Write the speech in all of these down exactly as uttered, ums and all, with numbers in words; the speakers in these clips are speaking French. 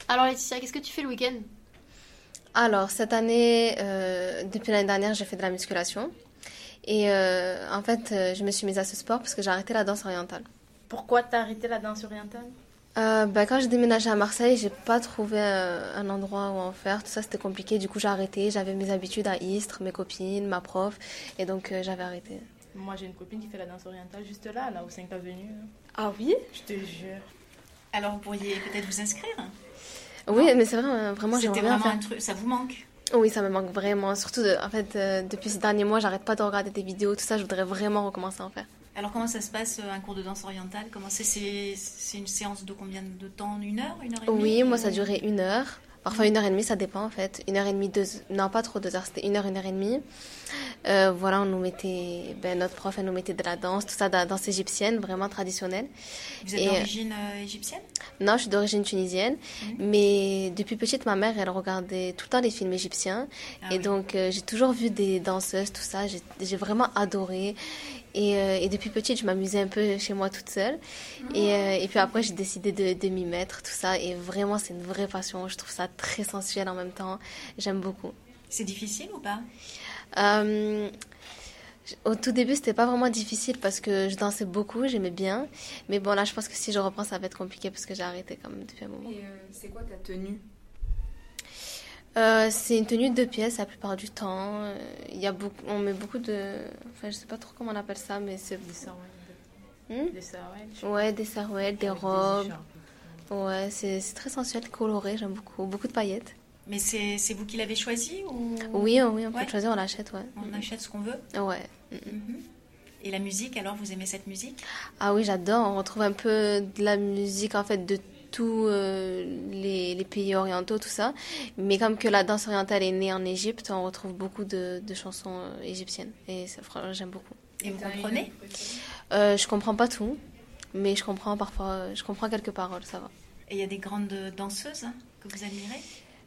Alors Laetitia, qu'est-ce que tu fais le week-end? Alors, cette année, euh, depuis l'année dernière, j'ai fait de la musculation. Et euh, en fait, euh, je me suis mise à ce sport parce que j'ai arrêté la danse orientale. Pourquoi t'as arrêté la danse orientale? Euh, bah, quand j'ai déménagé à Marseille, j'ai pas trouvé euh, un endroit où en faire. Tout ça, c'était compliqué. Du coup, j'ai arrêté. J'avais mes habitudes à Istres, mes copines, ma prof. Et donc, euh, j'avais arrêté. Moi j'ai une copine qui fait la danse orientale juste là, là au cinq Avenue. Ah oui? Je te jure. Alors vous pourriez peut-être vous inscrire. Oui, mais c'est vrai, euh, vraiment, C'était j'aimerais bien vraiment faire. un truc, ça vous manque. Oui, ça me manque vraiment. Surtout, de- en fait, euh, depuis ces derniers mois, j'arrête pas de regarder des vidéos. Tout ça, je voudrais vraiment recommencer à en faire. Alors comment ça se passe euh, un cours de danse orientale? Comment c'est, c'est, c'est une séance de combien de temps? Une heure, une heure et demie? Oui, moi, ça ou- durait une heure. Parfois une heure et demie, ça dépend en fait. Une heure et demie, deux... Non, pas trop deux heures, c'était une heure, une heure et demie. Euh, voilà, on nous mettait... Ben, notre prof, elle nous mettait de la danse, tout ça, de la danse égyptienne, vraiment traditionnelle. Vous êtes Et, euh, d'origine euh, égyptienne? non, je suis d'origine tunisienne, Mhm. mais depuis petite, ma mère, elle regardait tout le temps les films égyptiens. Ah Et oui. donc, euh, j'ai toujours vu des danseuses, tout ça. J'ai j'ai vraiment adoré. Et, euh, et depuis petite, je m'amusais un peu chez moi toute seule. Et, euh, et puis après, j'ai décidé de, de m'y mettre, tout ça. Et vraiment, c'est une vraie passion. Je trouve ça très sensuel en même temps. J'aime beaucoup. C'est difficile ou pas? Euh, au tout début, c'était pas vraiment difficile parce que je dansais beaucoup, j'aimais bien. Mais bon, là, je pense que si je reprends, ça va être compliqué parce que j'ai arrêté quand même depuis un moment. Et euh, c'est quoi ta tenue? Euh, c'est une tenue de deux pièces la plupart du temps. Euh, Il y a beaucoup, on met beaucoup de... Enfin, je sais pas trop comment on appelle ça, mais c'est... Des sarouels. Hmm. Des sarouels. Ouais, des sarouels, des Avec robes. écharpes. Ouais, c'est c'est très sensuel, coloré, j'aime beaucoup. Beaucoup de paillettes. Mais c'est, c'est vous qui l'avez choisi ou Oui, oui, on peut Ouais. choisir, on l'achète, ouais. on achète ce qu'on veut? Ouais. Mhm. Et la musique, alors vous aimez cette musique? Ah oui, j'adore. On retrouve un peu de la musique, en fait, de tous euh, les, les pays orientaux, tout ça. Mais comme que la danse orientale est née en Égypte, on retrouve beaucoup de, de chansons euh, égyptiennes. Et ça, franchement, j'aime beaucoup. Et vous T'as une comprenez? préférée? Euh, je comprends pas tout, mais je comprends parfois, euh, je comprends quelques paroles, ça va. Et il y a des grandes danseuses hein, que vous admirez?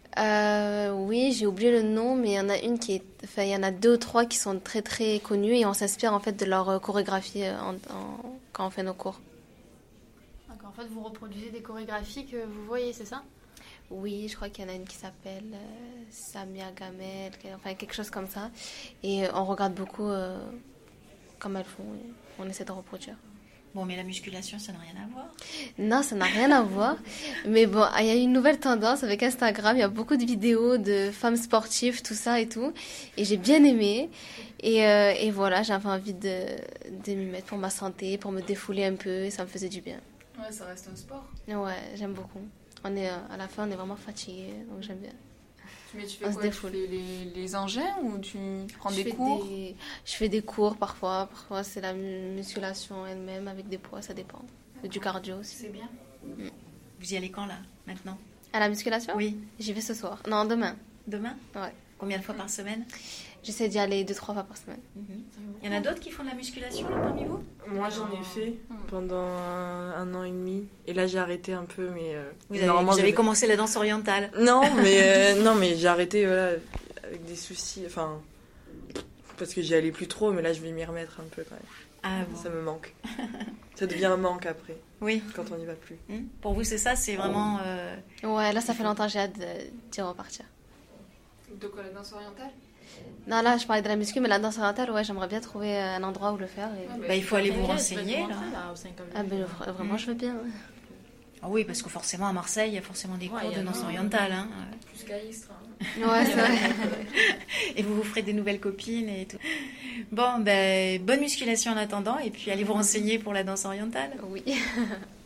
Euh, oui, j'ai oublié le nom, mais il y en a une qui est, enfin, il y en a deux ou trois qui sont très très connues et on s'inspire en fait de leur euh, chorégraphie euh, en- en- quand on fait nos cours. D'accord, en fait vous reproduisez des chorégraphies que vous voyez, c'est ça? Oui, je crois qu'il y en a une qui s'appelle euh, Samia Gamel, que- enfin quelque chose comme ça. Et euh, on regarde beaucoup euh, comme elles font et on essaie de reproduire. Bon, mais la musculation, ça n'a rien à voir. Non, ça n'a rien à voir. Mais bon, il y a une nouvelle tendance avec Instagram. Il y a beaucoup de vidéos de femmes sportives, tout ça et tout. Et j'ai bien aimé. Et, euh, et voilà, j'avais envie de, de m'y mettre pour ma santé, pour me défouler un peu. Et ça me faisait du bien. Ouais, ça reste un sport. Ouais, j'aime beaucoup. On est, euh, à la fin, on est vraiment fatigué, donc j'aime bien. Mais tu fais On se quoi? Tu défoule. fais les, les engins ou tu prends Je des fais cours? des- je fais des cours parfois. Parfois, c'est la mu- musculation elle-même avec des poids, ça dépend. Du cardio aussi. C'est bien. Vous y allez quand, là, maintenant? À la musculation? Oui. J'y vais ce soir. Non, demain. Demain? Ouais. Combien de fois par semaine? J'essaie d'y aller deux, trois fois par semaine. Il y en a d'autres qui font de la musculation, là, parmi vous? Moi, j'en ai fait pendant un, un an et demi. Et là, j'ai arrêté un peu, mais euh, Vous avez, normalement, vous avez j'avais- commencé la danse orientale. Non, mais euh, non, mais j'ai arrêté voilà, avec des soucis. Enfin, parce que j'y allais plus trop, mais là, je vais m'y remettre un peu quand même. Ah bon. Ça me manque. Ça devient un manque après, Oui. quand on n'y va plus. Hmm. Pour vous, c'est ça, c'est vraiment... euh, Ouais, là, ça fait longtemps que j'ai hâte de- d'y repartir. De quoi, la danse orientale? Non, là, je parlais de la muscu, mais la danse orientale, ouais, j'aimerais bien trouver un endroit où le faire. et- Bah, il faut aller vous Ok, renseigner, je vais te là. montrer, là, au cinq Avenue. Ah, ben, vra- vraiment, je veux bien. ouais. Ah oui, parce que forcément, à Marseille, il y a forcément des Ouais, cours il y de en a, danse hein. orientale. Hein. Plus qu'à Istres. hein. Ouais, c'est vrai. Et vous vous ferez des nouvelles copines et tout. Bon, ben, bonne musculation en attendant, et puis allez vous renseigner pour la danse orientale. Oui.